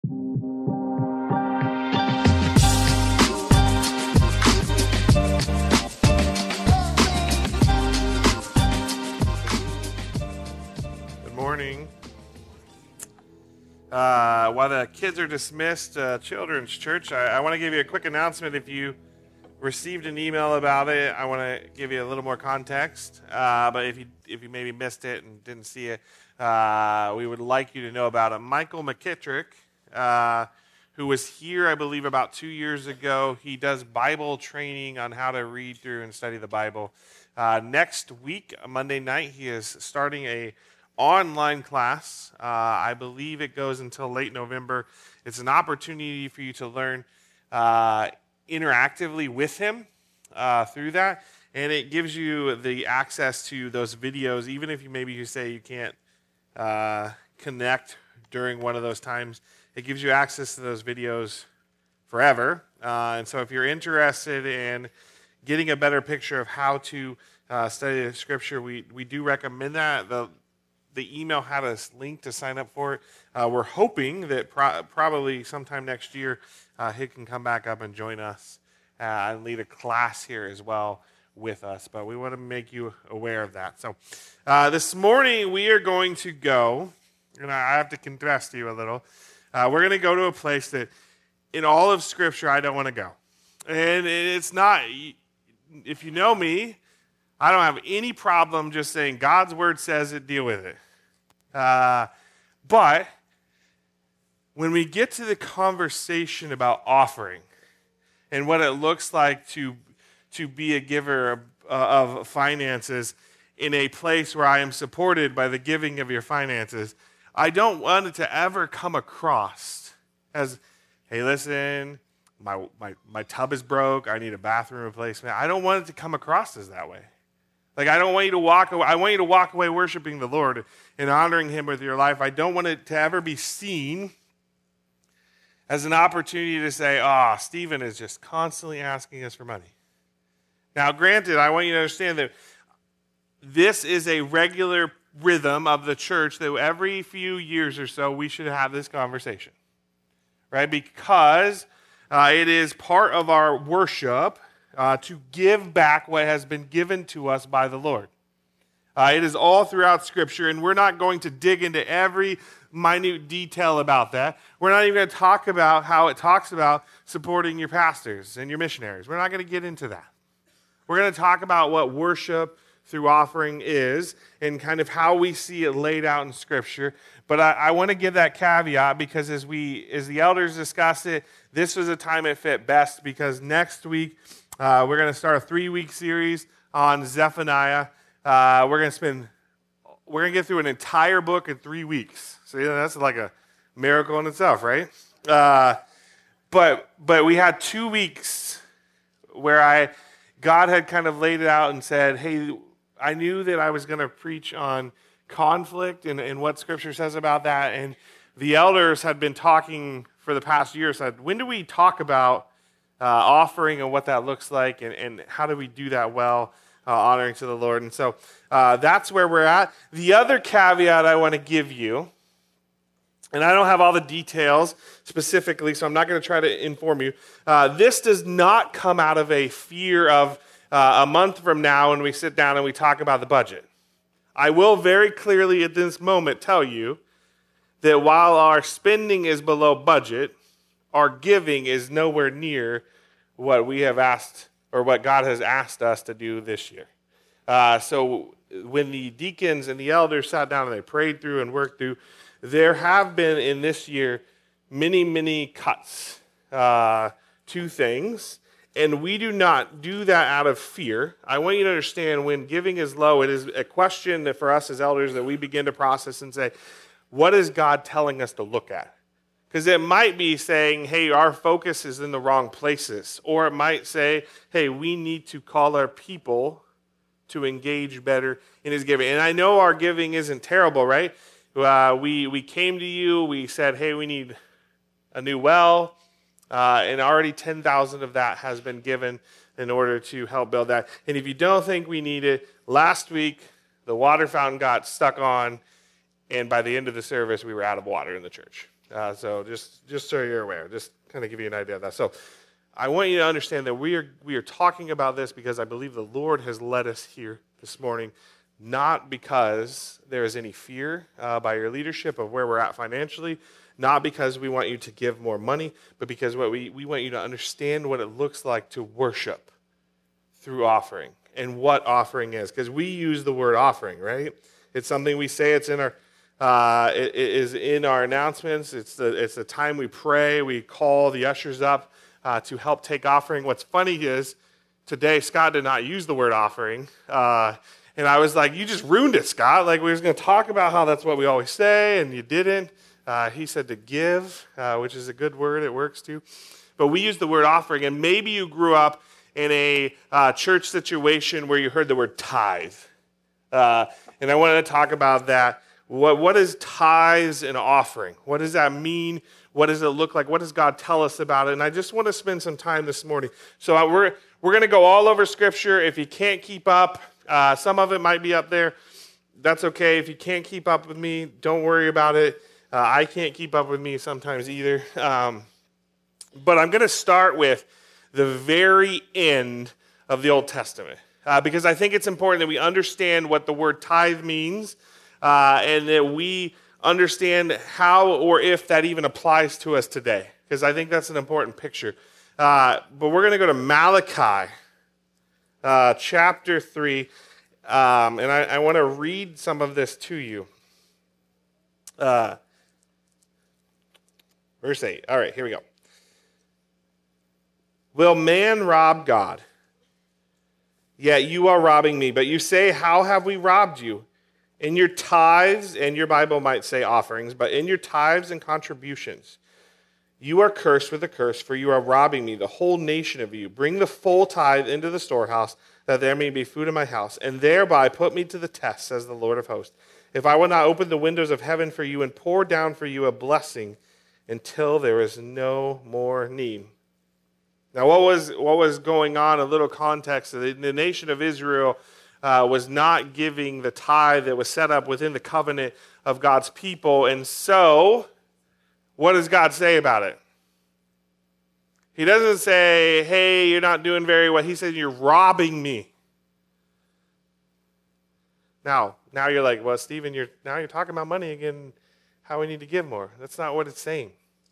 Good morning. While the kids are dismissed, Children's Church, I want to give you a quick announcement. If you received an email about it, I want to give you a little more context. But if you maybe missed it and didn't see it, we would like you to know about it. Michael McKittrick, who was here, I believe, about 2 years ago, he does Bible training on how to read through and study the Bible. Next week, Monday night, he is starting a online class. I believe it goes until late November. It's an opportunity for you to learn interactively with him through that, and it gives you the access to those videos, even if you say you can't connect during one of those times. It gives you access to those videos forever, and so if you're interested in getting a better picture of how to study the Scripture, we do recommend that. The email had a link to sign up for it. We're hoping that probably sometime next year he can come back up and join us and lead a class here as well with us. But we want to make you aware of that. So this morning we are going to go, and I have to confess to you a little, we're going to go to a place that in all of Scripture I don't want to go. And it's not, if you know me, I don't have any problem just saying God's Word says it, deal with it. But when we get to the conversation about offering and what it looks like to be a giver of finances in a place where I am supported by the giving of your finances, I don't want it to ever come across as, hey, listen, my tub is broke, I need a bathroom replacement. I don't want it to come across as that way. Like, I don't want you to walk away. I want you to walk away worshiping the Lord and honoring Him with your life. I don't want it to ever be seen as an opportunity to say, Stephen is just constantly asking us for money. Now, granted, I want you to understand that this is a regular rhythm of the church that every few years or so we should have this conversation, right? Because it is part of our worship to give back what has been given to us by the Lord. It is all throughout Scripture, and we're not going to dig into every minute detail about that. We're not even going to talk about how it talks about supporting your pastors and your missionaries. We're not going to get into that. We're going to talk about what worship through offering is and kind of how we see it laid out in Scripture. But I want to give that caveat because as the elders discussed it, this was a time it fit best because next week, we're going to start a 3-week series on Zephaniah. We're going to get through an entire book in 3 weeks. So that's like a miracle in itself, right? But we had 2 weeks where God had kind of laid it out and said, hey, I knew that I was going to preach on conflict and what Scripture says about that. And the elders had been talking for the past year, said, when do we talk about offering and what that looks like, and how do we do that well, honoring to the Lord. And so that's where we're at. The other caveat I want to give you, and I don't have all the details specifically, so I'm not going to try to inform you. This does not come out of a fear of a month from now when we sit down and we talk about the budget. I will very clearly at this moment tell you that while our spending is below budget, our giving is nowhere near what we have asked or what God has asked us to do this year. So when the deacons and the elders sat down and they prayed through and worked through, there have been in this year many, many cuts to things, and we do not do that out of fear. I want you to understand when giving is low, it is a question that for us as elders that we begin to process and say, what is God telling us to look at? Because it might be saying, hey, our focus is in the wrong places. Or it might say, hey, we need to call our people to engage better in His giving. And I know our giving isn't terrible, right? We came to you, we said, hey, we need a new well, and already 10,000 of that has been given in order to help build that. And if you don't think we need it, last week the water fountain got stuck on, and by the end of the service we were out of water in the church. So just so you're aware, just kind of give you an idea of that. So I want you to understand that we are talking about this because I believe the Lord has led us here this morning, not because there is any fear by your leadership of where we're at financially, not because we want you to give more money, but because we want you to understand what it looks like to worship through offering and what offering is. Because we use the word offering, right? It's something we say. It's in our it is in our announcements. It's the time we pray. We call the ushers up to help take offering. What's funny is today Scott did not use the word offering. And I was like, you just ruined it, Scott. Like, we were going to talk about how that's what we always say, and you didn't. He said to give, which is a good word. It works too. But we use the word offering, and maybe you grew up in a church situation where you heard the word tithe. And I wanted to talk about that. What is tithes and offering? What does that mean? What does it look like? What does God tell us about it? And I just want to spend some time this morning. So we're going to go all over Scripture. If you can't keep up, some of it might be up there. That's okay. If you can't keep up with me, don't worry about it. I can't keep up with me sometimes either. But I'm going to start with the very end of the Old Testament because I think it's important that we understand what the word tithe means and that we understand how or if that even applies to us today, because I think that's an important picture. But we're going to go to Malachi chapter 3, and I want to read some of this to you. Verse 8. All right, here we go. Will man rob God? Yet you are robbing me. But you say, how have we robbed you? In your tithes, and your Bible might say offerings, but in your tithes and contributions. You are cursed with a curse, for you are robbing me, the whole nation of you. Bring the full tithe into the storehouse, that there may be food in my house, and thereby put me to the test, says the Lord of hosts. If I will not open the windows of heaven for you and pour down for you a blessing until there is no more need. Now, what was going on, a little context, the nation of Israel was not giving the tithe that was set up within the covenant of God's people. And so, what does God say about it? He doesn't say, hey, you're not doing very well. He says, you're robbing me. Now you're like, well, Stephen, you're talking about money again, how we need to give more. That's not what it's saying.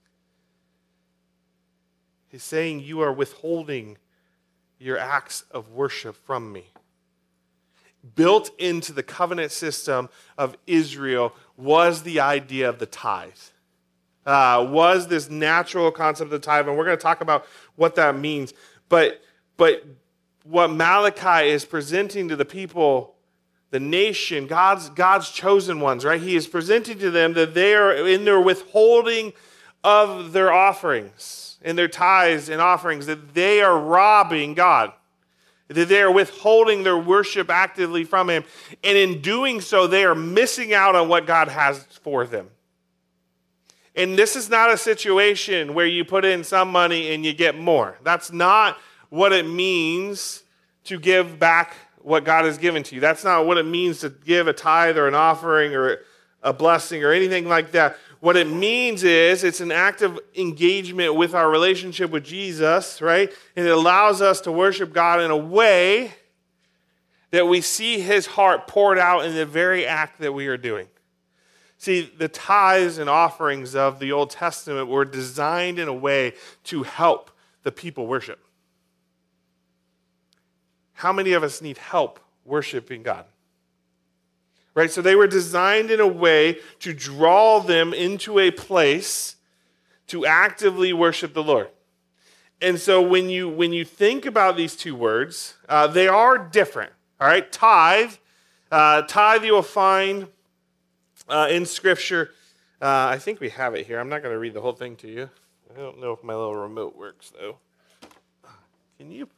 He's saying you are withholding your acts of worship from me. Built into the covenant system of Israel was the idea of the tithe. Was this natural concept of the tithe, and we're going to talk about what that means. But what Malachi is presenting to the people, the nation, God's chosen ones, right? He is presenting to them that they are in their withholding of their offerings, in their tithes and offerings, that they are robbing God, that they are withholding their worship actively from Him. And in doing so, they are missing out on what God has for them. And this is not a situation where you put in some money and you get more. That's not what it means to give back what God has given to you. That's not what it means to give a tithe or an offering or a blessing or anything like that. What it means is it's an active engagement with our relationship with Jesus, right? And it allows us to worship God in a way that we see His heart poured out in the very act that we are doing. See, the tithes and offerings of the Old Testament were designed in a way to help the people worship. How many of us need help worshiping God? Right? So they were designed in a way to draw them into a place to actively worship the Lord. And so when you think about these two words, they are different. All right? Tithe you will find in Scripture. I think we have it here. I'm not going to read the whole thing to you. I don't know if my little remote works, though. Can you?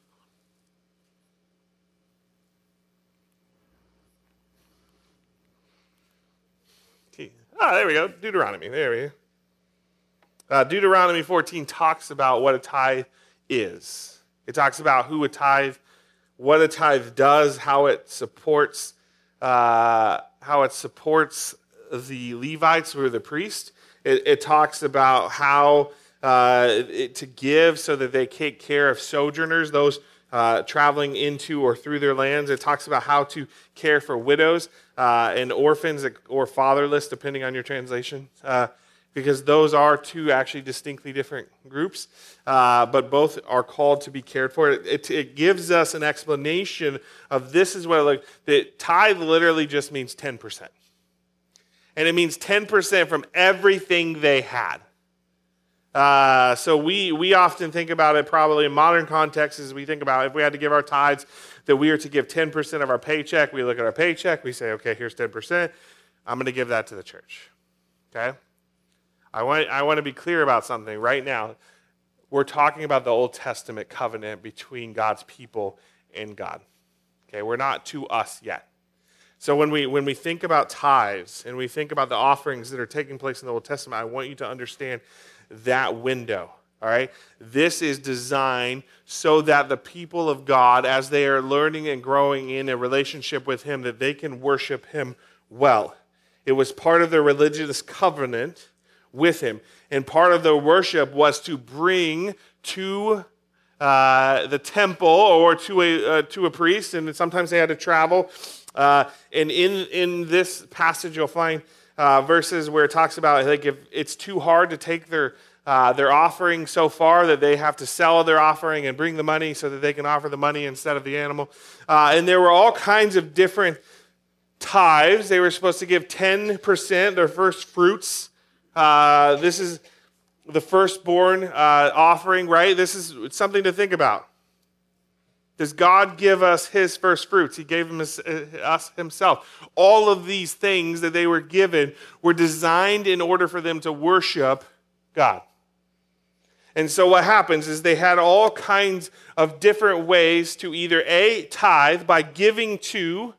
There we go. Deuteronomy. There we go. Deuteronomy 14 talks about what a tithe is. It talks about who a tithe, what a tithe does, how it supports the Levites, who are the priests. It talks about how to give so that they take care of sojourners, those traveling into or through their lands. It talks about how to care for widows and orphans or fatherless, depending on your translation, because those are two actually distinctly different groups, but both are called to be cared for. It gives us an explanation of this is what it looks like. That tithe literally just means 10%. And it means 10% from everything they had. So we often think about it probably in modern contexts as we think about if we had to give our tithes, that we are to give 10% of our paycheck. We look at our paycheck, we say, okay, here's 10%. I'm going to give that to the church. Okay? I want to be clear about something right now. We're talking about the Old Testament covenant between God's people and God. Okay, we're not to us yet. So when we think about tithes and we think about the offerings that are taking place in the Old Testament, I want you to understand that window. All right? This is designed so that the people of God, as they are learning and growing in a relationship with Him, that they can worship Him well. It was part of their religious covenant with Him. And part of the worship was to bring to the temple or to a priest, and sometimes they had to travel. And in this passage, you'll find verses where it talks about like if it's too hard to take their offering so far that they have to sell their offering and bring the money so that they can offer the money instead of the animal. And there were all kinds of different tithes. They were supposed to give 10%, their first fruits. This is the firstborn offering, right? This is something to think about. Does God give us His first fruits? He gave us Himself. All of these things that they were given were designed in order for them to worship God. And so what happens is they had all kinds of different ways to either tithe by giving to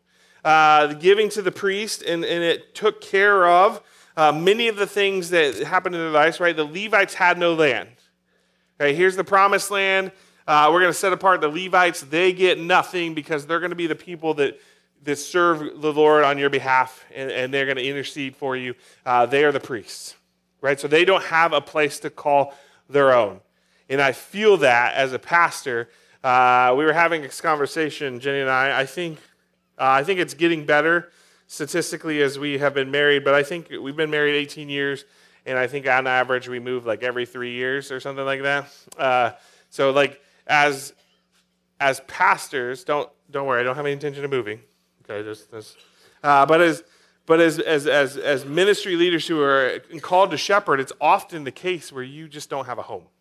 the priest, and it took care of many of the things that happened in their lives, right? The Levites had no land. Okay, here's the promised land. We're going to set apart the Levites. They get nothing because they're going to be the people that serve the Lord on your behalf, and they're going to intercede for you. They are the priests, right? So they don't have a place to call their own. And I feel that as a pastor. We were having this conversation, Jenny and I. I think it's getting better statistically as we have been married, but I think we've been married 18 years, and I think on average we move like every 3 years or something like that. So like as pastors, don't worry, I don't have any intention of moving. Okay, but as ministry leaders who are called to shepherd, it's often the case where you just don't have a home.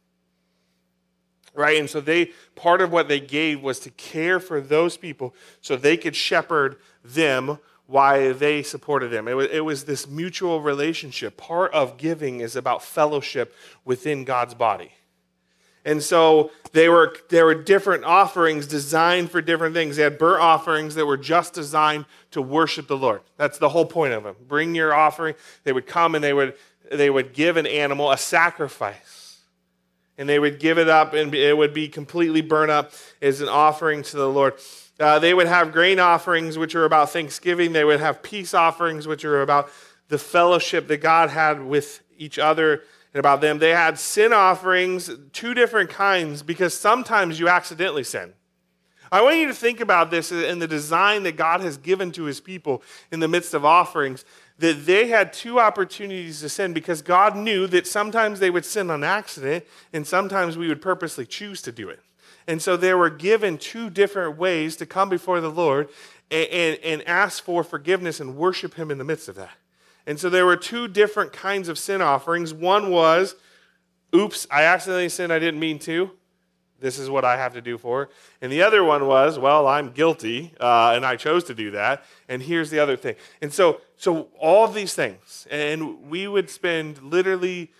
Right? And so part of what they gave was to care for those people so they could shepherd them while they supported them. It was this mutual relationship. Part of giving is about fellowship within God's body. And so there were different offerings designed for different things. They had burnt offerings that were just designed to worship the Lord. That's the whole point of them. Bring your offering. They would come and they would give an animal, a sacrifice. And they would give it up, and it would be completely burnt up as an offering to the Lord. They would have grain offerings, which are about thanksgiving. They would have peace offerings, which are about the fellowship that God had with each other and about them. They had sin offerings, two different kinds, because sometimes you accidentally sin. I want you to think about this in the design that God has given to His people in the midst of offerings, that they had two opportunities to sin because God knew that sometimes they would sin on accident and sometimes we would purposely choose to do it. And so they were given two different ways to come before the Lord and ask for forgiveness and worship Him in the midst of that. And so there were two different kinds of sin offerings. One was, oops, I accidentally sinned, I didn't mean to. This is what I have to do for it. And the other one was, well, I'm guilty, and I chose to do that, and here's the other thing. And so all of these things, and we would spend literally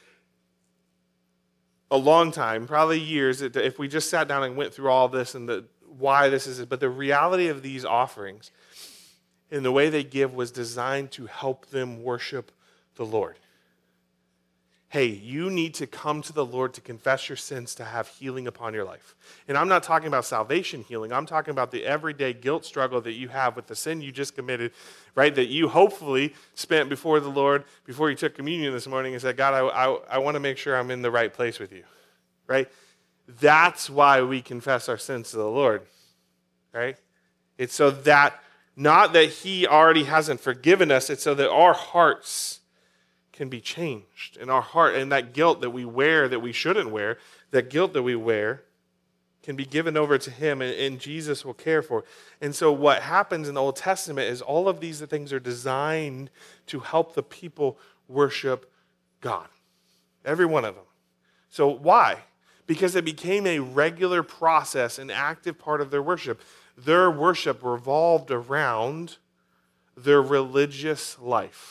a long time, probably years, if we just sat down and went through all this and why this is. But the reality of these offerings and the way they give was designed to help them worship the Lord. hey, you need to come to the Lord to confess your sins to have healing upon your life. And I'm not talking about salvation healing. I'm talking about the everyday guilt struggle that you have with the sin you just committed, right? That you hopefully spent before the Lord, before you took communion this morning and said, God, I want to make sure I'm in the right place with you, right? That's why we confess our sins to the Lord, right? It's so that, not that he already hasn't forgiven us, it's so that our hearts can be changed. And our heart, and that guilt that we wear that we shouldn't wear, that guilt that we wear can be given over to him, and Jesus will care for. And so what happens in the Old Testament is all of these things are designed to help the people worship God. Every one of them. So why? Because it became a regular process, an active part of their worship. Their worship revolved around their religious life.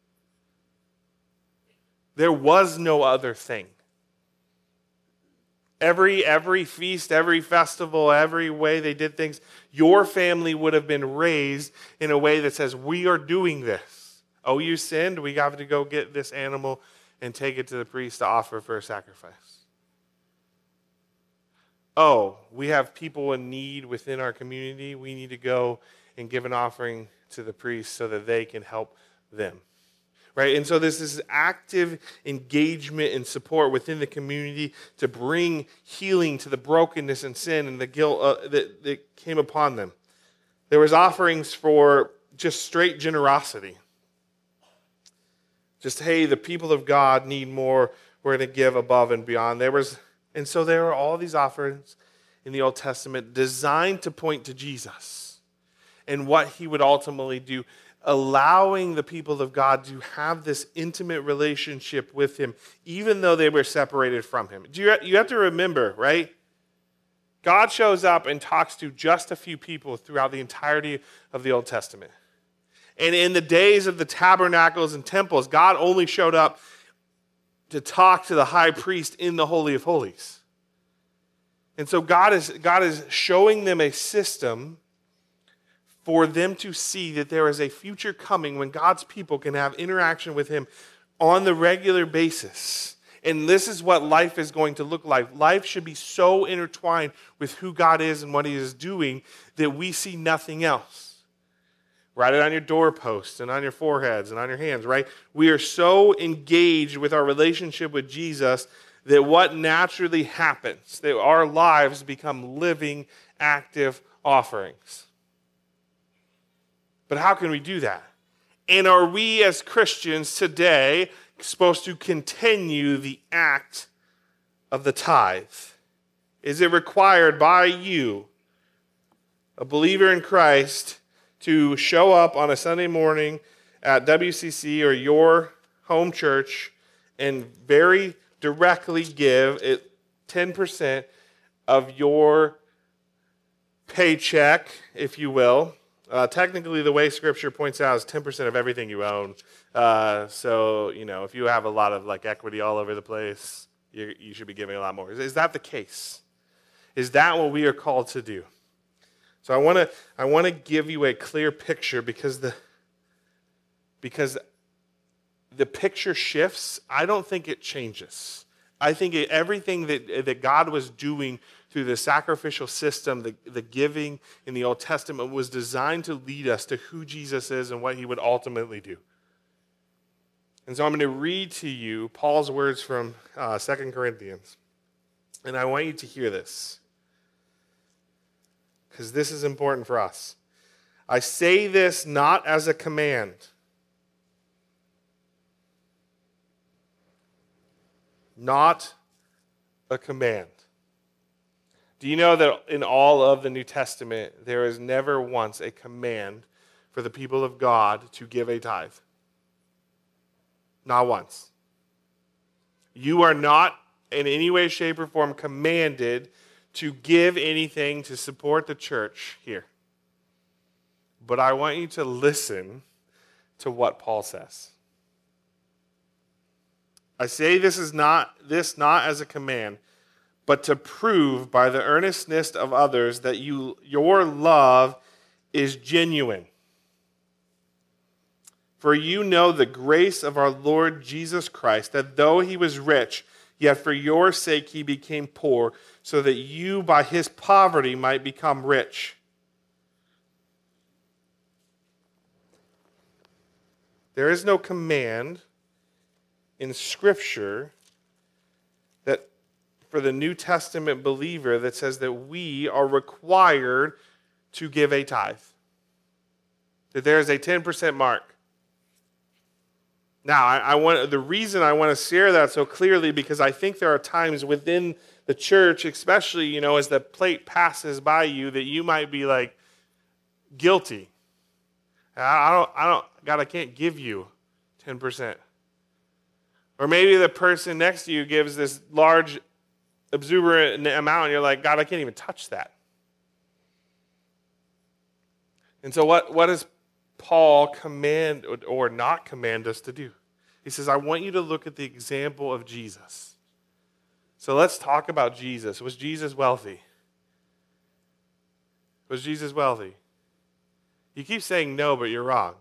There was no other thing. Every feast, every festival, every way they did things, your family would have been raised in a way that says, we are doing this. Oh, you sinned? We got to go get this animal and take it to the priest to offer for a sacrifice. Oh, we have people in need within our community. We need to go and give an offering to the priest so that they can help them. Right? And so this is active engagement and support within the community to bring healing to the brokenness and sin and the guilt that came upon them. There was offerings for just straight generosity. Just, hey, the people of God need more. We're going to give above and beyond. And so there are all these offerings in the Old Testament designed to point to Jesus and what he would ultimately do, allowing the people of God to have this intimate relationship with him, even though they were separated from him. You have to remember, right? God shows up and talks to just a few people throughout the entirety of the Old Testament. And in the days of the tabernacles and temples, God only showed up to talk to the high priest in the Holy of Holies. And so God is showing them a system for them to see that there is a future coming when God's people can have interaction with him on the regular basis. And this is what life is going to look like. Life should be so intertwined with who God is and what he is doing that we see nothing else. Write it on your doorposts and on your foreheads and on your hands, right? We are so engaged with our relationship with Jesus that what naturally happens, that our lives become living, active offerings. But how can we do that? And are we as Christians today supposed to continue the act of the tithe? Is it required by you, a believer in Christ, to show up on a Sunday morning at WCC or your home church and very directly give 10% of your paycheck, if you will? Technically, the way Scripture points out is 10% of everything you own. So, if you have a lot of equity all over the place, you should be giving a lot more. Is that the case? Is that what we are called to do? So I want to give you a clear picture because the picture shifts. I don't think it changes. I think everything that God was doing through the sacrificial system, the giving in the Old Testament was designed to lead us to who Jesus is and what he would ultimately do. And so I'm going to read to you Paul's words from 2 Corinthians. And I want you to hear this, because this is important for us. I say this not as a command. Not a command. Do you know that in all of the New Testament, there is never once a command for the people of God to give a tithe? Not once. You are not in any way, shape, or form commanded to give anything to support the church here. But I want you to listen to what Paul says. I say this not as a command, but to prove by the earnestness of others that your love is genuine. For you know the grace of our Lord Jesus Christ, that though he was rich, yet for your sake he became poor, so that you by his poverty might become rich. There is no command in Scripture that for the New Testament believer that says that we are required to give a tithe. That there is a 10% mark. Now, the reason I want to share that so clearly because I think there are times within the church, especially, as the plate passes by you, that you might be like guilty. God, I can't give you 10%. Or maybe the person next to you gives this large, exuberant amount, and you're like, God, I can't even touch that. And so what does Paul command or not command us to do? He says, I want you to look at the example of Jesus. So let's talk about Jesus. Was Jesus wealthy? Was Jesus wealthy? You keep saying no, but you're wrong.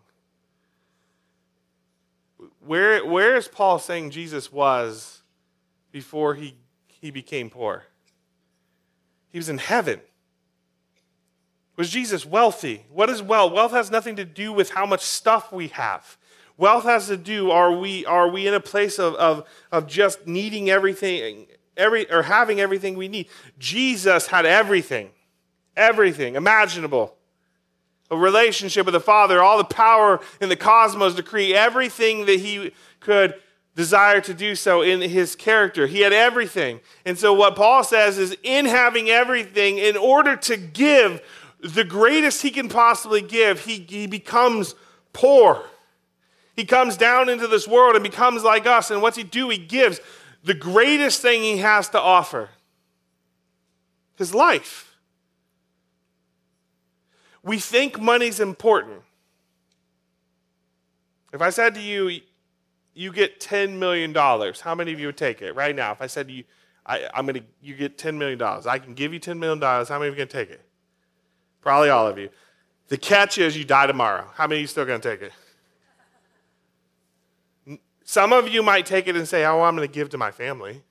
Where is Paul saying Jesus was before he became poor? He was in heaven. Was Jesus wealthy? What is wealth? Wealth has nothing to do with how much stuff we have. Wealth has to do, are we in a place of just needing everything, or having everything we need? Jesus had everything imaginable. A relationship with the Father, all the power in the cosmos to create everything that he could desire to do so in his character. He had everything. And so what Paul says is, in having everything, in order to give the greatest he can possibly give, he becomes poor. He comes down into this world and becomes like us. And what's he do? He gives the greatest thing he has to offer. His life. We think money's important. If I said to you, you get $10 million, how many of you would take it? Right now, if I said to you, you get $10 million. I can give you $10 million. How many of you are going to take it? Probably all of you. The catch is you die tomorrow. How many of you still going to take it? Some of you might take it and say, I'm going to give to my family.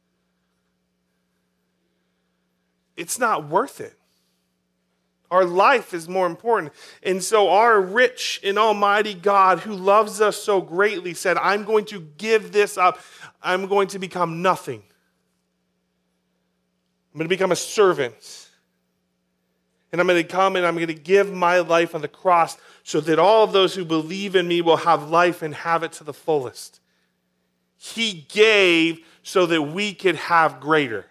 It's not worth it. Our life is more important. And so our rich and almighty God, who loves us so greatly, said, I'm going to give this up. I'm going to become nothing. I'm going to become a servant. And I'm going to come and I'm going to give my life on the cross so that all of those who believe in me will have life and have it to the fullest. He gave so that we could have greater.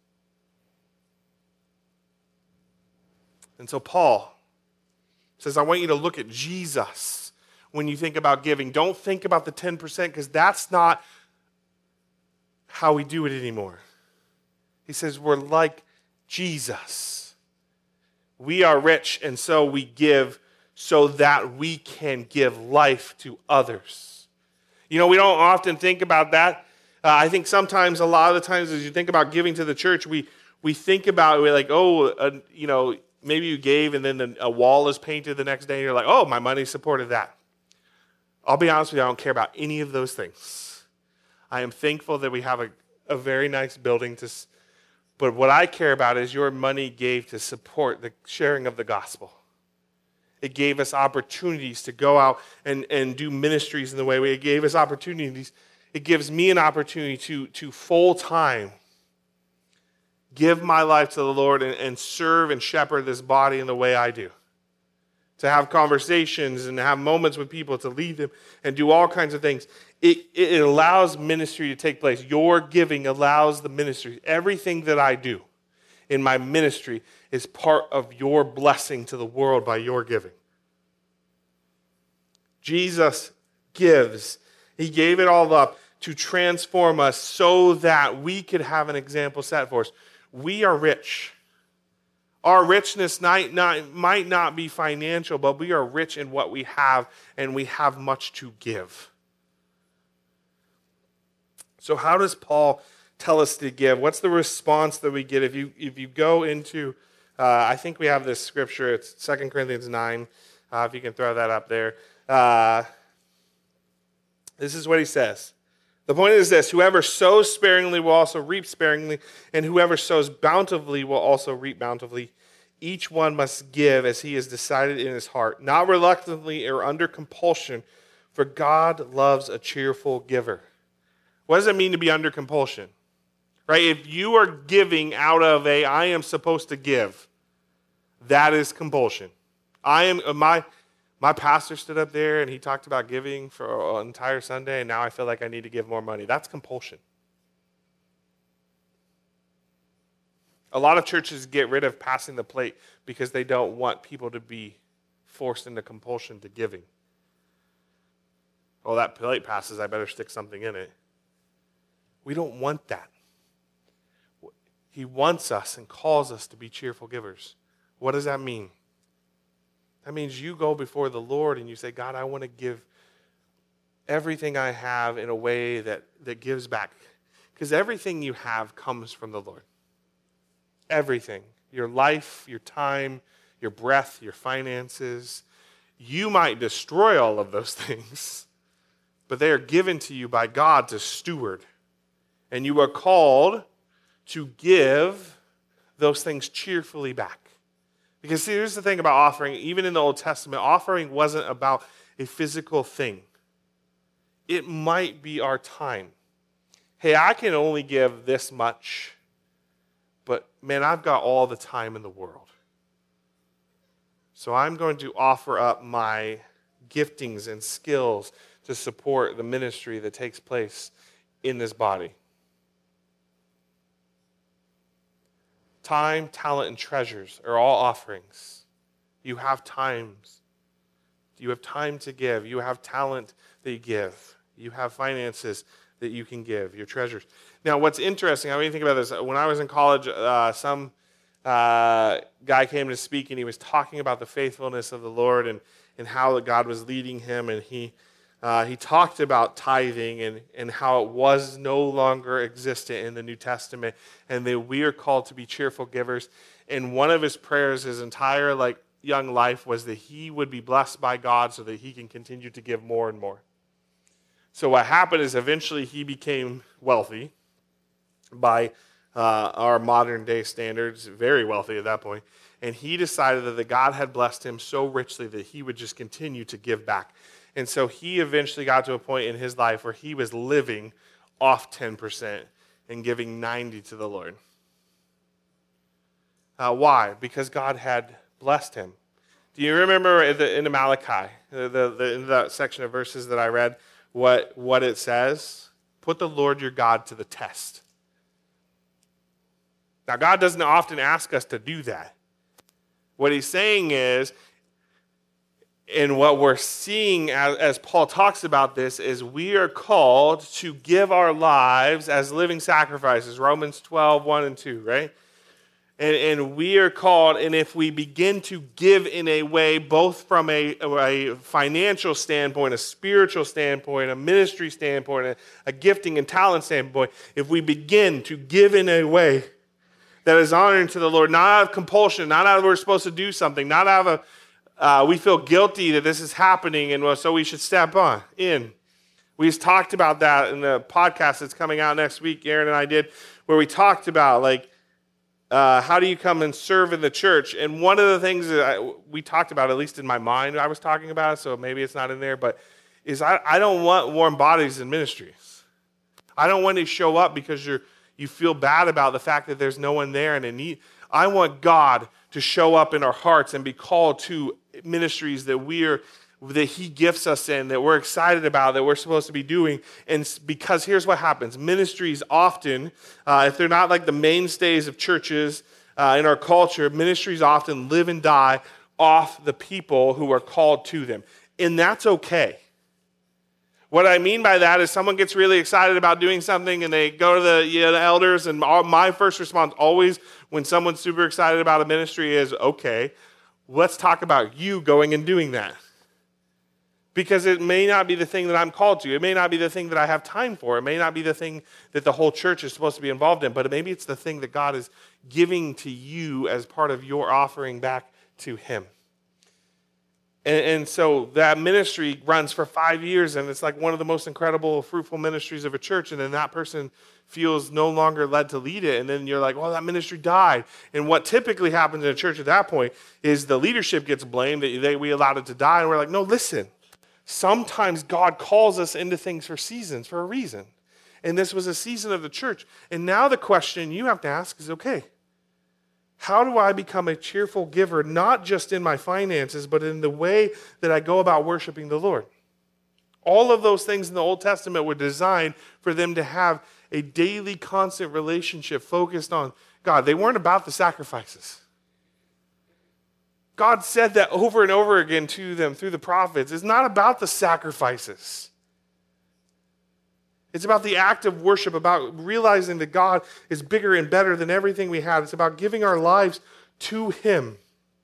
And so Paul says, I want you to look at Jesus when you think about giving. Don't think about the 10% because that's not how we do it anymore. He says we're like Jesus. We are rich and so we give so that we can give life to others. We don't often think about that. I think sometimes, a lot of the times as you think about giving to the church, we think about, we're like, maybe you gave and then a wall is painted the next day and you're like, oh, my money supported that. I'll be honest with you, I don't care about any of those things. I am thankful that we have a very nice building, but what I care about is your money gave to support the sharing of the gospel. It gave us opportunities to go out and do ministries in the way it gave us opportunities. It gives me an opportunity to full-time give my life to the Lord and serve and shepherd this body in the way I do. To have conversations and have moments with people, to lead them and do all kinds of things. It allows ministry to take place. Your giving allows the ministry. Everything that I do in my ministry is part of your blessing to the world by your giving. Jesus gives. He gave it all up to transform us so that we could have an example set for us. We are rich. Our richness might not be financial, but we are rich in what we have, and we have much to give. So how does Paul tell us to give? What's the response that we get? If you go into, I think we have this scripture, it's 2 Corinthians 9, if you can throw that up there. This is what he says. The point is this: whoever sows sparingly will also reap sparingly, and whoever sows bountifully will also reap bountifully. Each one must give as he has decided in his heart, not reluctantly or under compulsion, for God loves a cheerful giver. What does it mean to be under compulsion? Right? If you are giving out of I am supposed to give, that is compulsion. My pastor stood up there and he talked about giving for an entire Sunday, and now I feel like I need to give more money. That's compulsion. A lot of churches get rid of passing the plate because they don't want people to be forced into compulsion to giving. Oh, that plate passes, I better stick something in it. We don't want that. He wants us and calls us to be cheerful givers. What does that mean? That means you go before the Lord and you say, God, I want to give everything I have in a way that gives back. Because everything you have comes from the Lord. Everything. Your life, your time, your breath, your finances. You might destroy all of those things, but they are given to you by God to steward. And you are called to give those things cheerfully back. Because see, here's the thing about offering. Even in the Old Testament, offering wasn't about a physical thing. It might be our time. Hey, I can only give this much, but man, I've got all the time in the world. So I'm going to offer up my giftings and skills to support the ministry that takes place in this body. Time, talent, and treasures are all offerings. You have times. You have time to give. You have talent that you give. You have finances that you can give, your treasures. Now, what's interesting, I mean, think about this. When I was in college, some guy came to speak, and he was talking about the faithfulness of the Lord and how God was leading him, and he talked about tithing and how it was no longer existent in the New Testament, and that we are called to be cheerful givers. And one of his prayers his entire young life was that he would be blessed by God so that he can continue to give more and more. So what happened is eventually he became wealthy by our modern day standards, very wealthy at that point. And he decided that God had blessed him so richly that he would just continue to give back. And so he eventually got to a point in his life where he was living off 10% and giving 90% to the Lord. Why? Because God had blessed him. Do you remember in the Malachi, in that section of verses that I read, what it says? Put the Lord your God to the test. Now, God doesn't often ask us to do that. What he's saying is, and what we're seeing as Paul talks about this, is we are called to give our lives as living sacrifices. Romans 12, 1 and 2, right? And we are called, and if we begin to give in a way, both from a financial standpoint, a spiritual standpoint, a ministry standpoint, a gifting and talent standpoint, if we begin to give in a way that is honoring to the Lord, not out of compulsion, not out of we're supposed to do something, not out of we feel guilty that this is happening, and so we should step in. We just talked about that in the podcast that's coming out next week, Aaron and I did, where we talked about, how do you come and serve in the church? And one of the things that we talked about, at least in my mind, I was talking about it, so maybe it's not in there, but is I don't want warm bodies in ministries. I don't want to show up because you feel bad about the fact that there's no one there and in need. I want God to show up in our hearts and be called to ministries that he gifts us in, that we're excited about, that we're supposed to be doing. And because here's what happens. Ministries often, if they're not like the mainstays of churches in our culture, ministries often live and die off the people who are called to them. And that's okay. What I mean by that is someone gets really excited about doing something and they go to the elders, and my first response always when someone's super excited about a ministry is, okay, let's talk about you going and doing that. Because it may not be the thing that I'm called to. It may not be the thing that I have time for. It may not be the thing that the whole church is supposed to be involved in, but maybe it's the thing that God is giving to you as part of your offering back to him. And so that ministry runs for 5 years, and it's like one of the most incredible, fruitful ministries of a church. And then that person feels no longer led to lead it. And then you're like, well, that ministry died. And what typically happens in a church at that point is the leadership gets blamed that we allowed it to die. And we're like, no, listen. Sometimes God calls us into things for seasons, for a reason. And this was a season of the church. And now the question you have to ask is, okay, how do I become a cheerful giver, not just in my finances, but in the way that I go about worshiping the Lord? All of those things in the Old Testament were designed for them to have a daily, constant relationship focused on God. They weren't about the sacrifices. God said that over and over again to them through the prophets. It's not about the sacrifices. It's about the act of worship, about realizing that God is bigger and better than everything we have. It's about giving our lives to Him.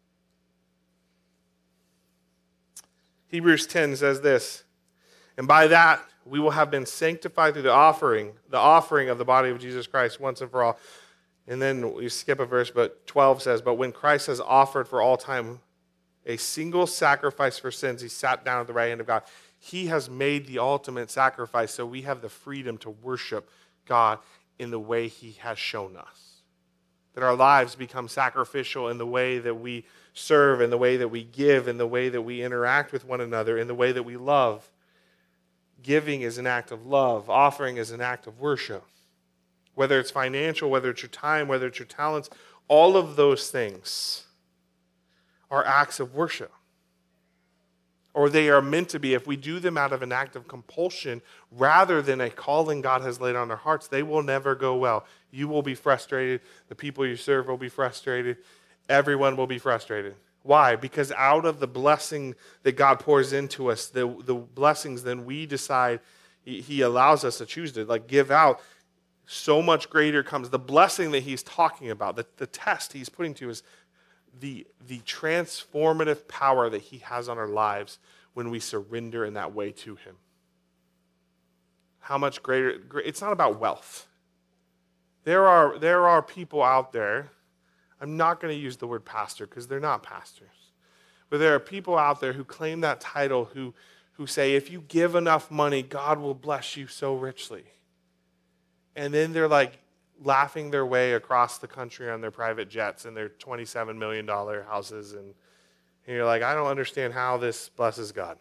Hebrews 10 says this, and by that we will have been sanctified through the offering of the body of Jesus Christ once and for all. And then we skip a verse, but 12 says, but when Christ has offered for all time a single sacrifice for sins, He sat down at the right hand of God. He has made the ultimate sacrifice, so we have the freedom to worship God in the way He has shown us. That our lives become sacrificial in the way that we serve, in the way that we give, in the way that we interact with one another, in the way that we love. Giving is an act of love. Offering is an act of worship. Whether it's financial, whether it's your time, whether it's your talents, all of those things are acts of worship. Or they are meant to be. If we do them out of an act of compulsion rather than a calling God has laid on our hearts, they will never go well. You will be frustrated. The people you serve will be frustrated. Everyone will be frustrated. Why? Because out of the blessing that God pours into us, the blessings then we decide He allows us to choose to give out, so much greater comes. The blessing that He's talking about, the test He's putting to us, the transformative power that He has on our lives when we surrender in that way to Him. How much greater? It's not about wealth. There are people out there, I'm not going to use the word pastor because they're not pastors, but there are people out there who claim that title who say, if you give enough money, God will bless you so richly. And then they're laughing their way across the country on their private jets and their $27 million houses. And you're like, I don't understand how this blesses God.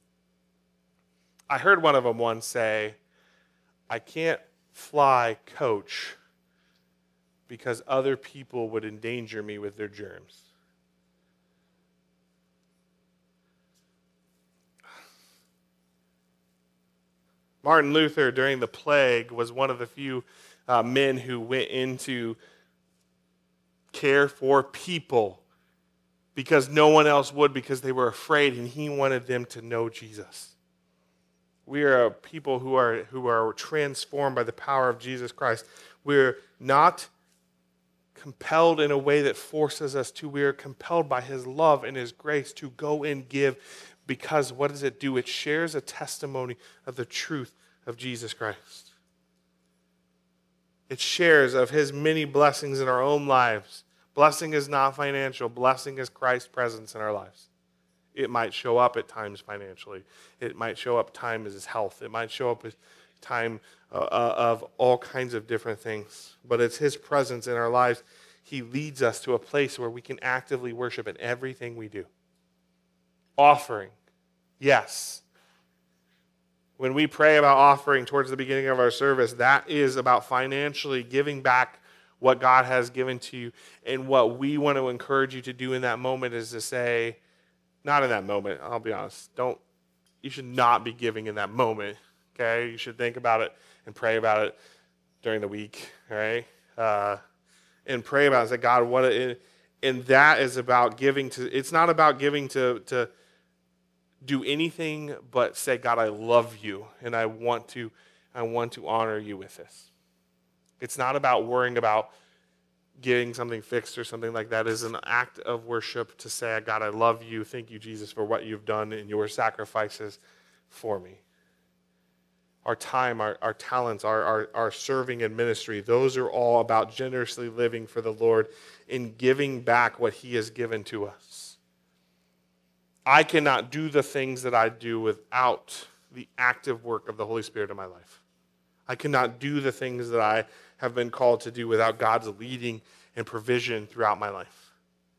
I heard one of them once say, I can't fly coach because other people would endanger me with their germs. Martin Luther, during the plague, was one of the few men who went into care for people because no one else would, because they were afraid, and he wanted them to know Jesus. We are a people who are transformed by the power of Jesus Christ. We're not compelled in a way that forces us to. We are compelled by His love and His grace to go and give, because what does it do? It shares a testimony of the truth of Jesus Christ. It shares of His many blessings in our own lives. Blessing is not financial. Blessing is Christ's presence in our lives. It might show up at times financially. It might show up time as His health. It might show up as time of all kinds of different things. But it's His presence in our lives. He leads us to a place where we can actively worship in everything we do. Offering, yes. When we pray about offering towards the beginning of our service, that is about financially giving back what God has given to you. And what we want to encourage you to do in that moment is to say, not in that moment, I'll be honest, you should not be giving in that moment, okay? You should think about it and pray about it during the week, all right? And pray about it and say, God, and that is about giving to, it's not about giving to do anything but say, God, I love you, and I want to honor you with this. It's not about worrying about getting something fixed or something like that. It is an act of worship to say, God, I love you. Thank you, Jesus, for what you've done in your sacrifices for me. Our time, our talents, our serving in ministry, those are all about generously living for the Lord and giving back what He has given to us. I cannot do the things that I do without the active work of the Holy Spirit in my life. I cannot do the things that I have been called to do without God's leading and provision throughout my life.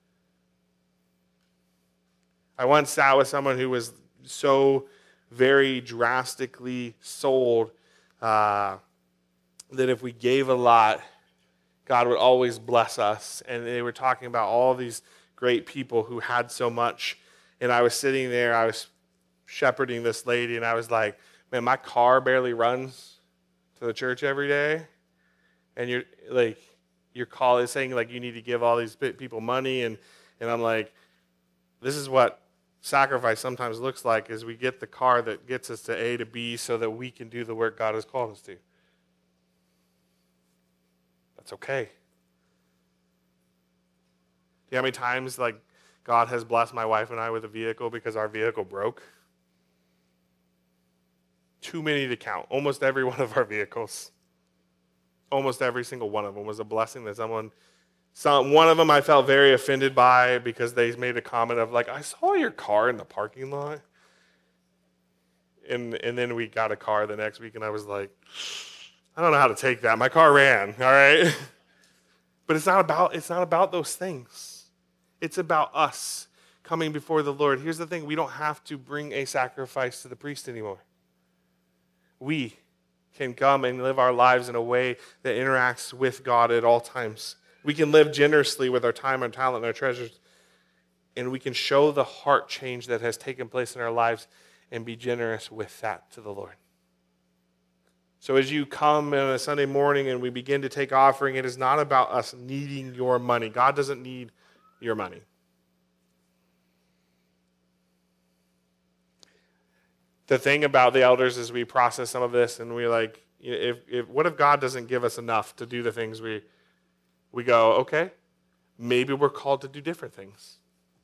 I once sat with someone who was so very drastically sold that if we gave a lot, God would always bless us. And they were talking about all these great people who had so much. And I was sitting there, I was shepherding this lady, and I was like, man, my car barely runs to the church every day. And your call is saying like you need to give all these people money. And I'm like, this is what sacrifice sometimes looks like, is we get the car that gets us to A to B so that we can do the work God has called us to. That's okay. Do you know how many times like God has blessed my wife and I with a vehicle because our vehicle broke? Too many to count. Almost every one of our vehicles, almost every single one of them was a blessing that one of them I felt very offended by because they made a comment of like, I saw your car in the parking lot. And then we got a car the next week and I was like, I don't know how to take that. My car ran, all right? But it's not about those things. It's about us coming before the Lord. Here's the thing, we don't have to bring a sacrifice to the priest anymore. We can come and live our lives in a way that interacts with God at all times. We can live generously with our time, our talent, and our treasures. And we can show the heart change that has taken place in our lives and be generous with that to the Lord. So as you come on a Sunday morning and we begin to take offering, it is not about us needing your money. God doesn't need your money. The thing about the elders is we process some of this and we're like, what if God doesn't give us enough to do the things we go, okay, maybe we're called to do different things.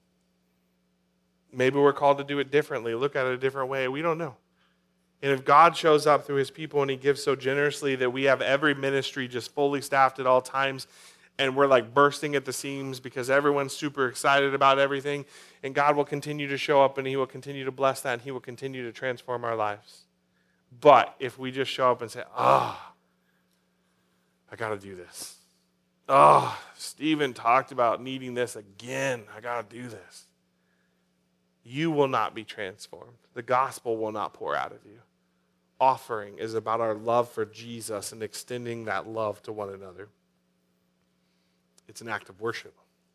Maybe we're called to do it differently, look at it a different way. We don't know. And if God shows up through his people and he gives so generously that we have every ministry just fully staffed at all times and we're like bursting at the seams because everyone's super excited about everything, and God will continue to show up and he will continue to bless that and he will continue to transform our lives. But if we just show up and say, I got to do this. Stephen talked about needing this again. I got to do this. You will not be transformed. The gospel will not pour out of you. Offering is about our love for Jesus and extending that love to one another. It's an act of worship.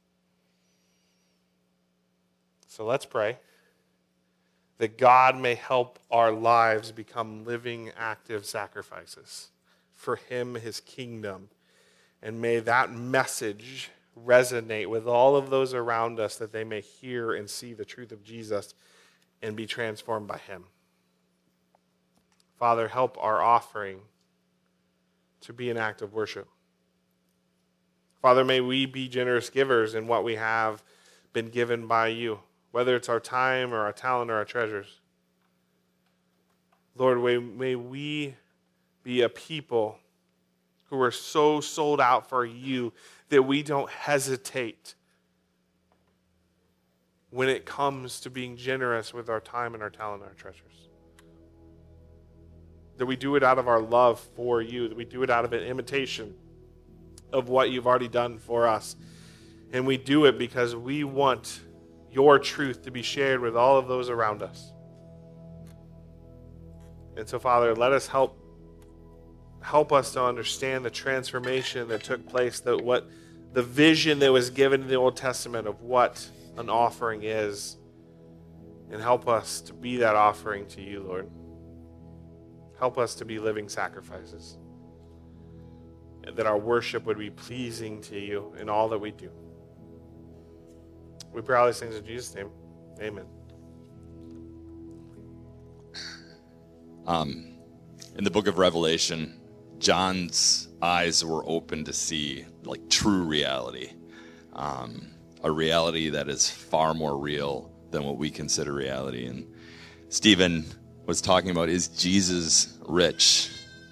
So let's pray that God may help our lives become living, active sacrifices for him, his kingdom. And may that message resonate with all of those around us that they may hear and see the truth of Jesus and be transformed by him. Father, help our offering to be an act of worship. Father, may we be generous givers in what we have been given by you, whether it's our time or our talent or our treasures. Lord, may we be a people who are so sold out for you that we don't hesitate when it comes to being generous with our time and our talent and our treasures. That we do it out of our love for you, that we do it out of an imitation of what you've already done for us. And we do it because we want your truth to be shared with all of those around us. And so, Father, let us help us to understand the transformation that took place, the vision that was given in the Old Testament of what an offering is, and help us to be that offering to you, Lord. Help us to be living sacrifices, and that our worship would be pleasing to you in all that we do. We pray all these things in Jesus' name. Amen. In the book of Revelation, John's eyes were open to see like true reality, a reality that is far more real than what we consider reality. And Stephen was talking about, is Jesus rich?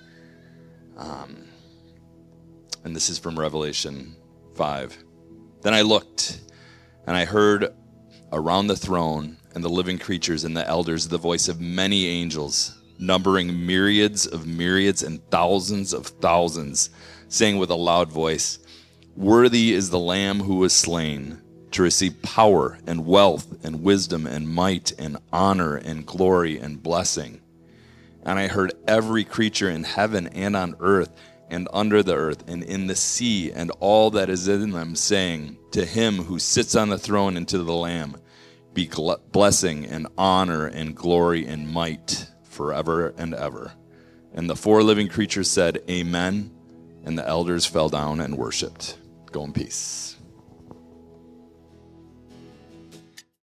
And this is from Revelation 5. Then I looked, and I heard around the throne and the living creatures and the elders the voice of many angels, numbering myriads of myriads and thousands of thousands, saying with a loud voice, "Worthy is the Lamb who was slain to receive power and wealth and wisdom and might and honor and glory and blessing." And I heard every creature in heaven and on earth and under the earth and in the sea and all that is in them saying, "To him who sits on the throne and to the Lamb be blessing and honor and glory and might forever and ever." And the four living creatures said, "Amen." And the elders fell down and worshiped. Go in peace.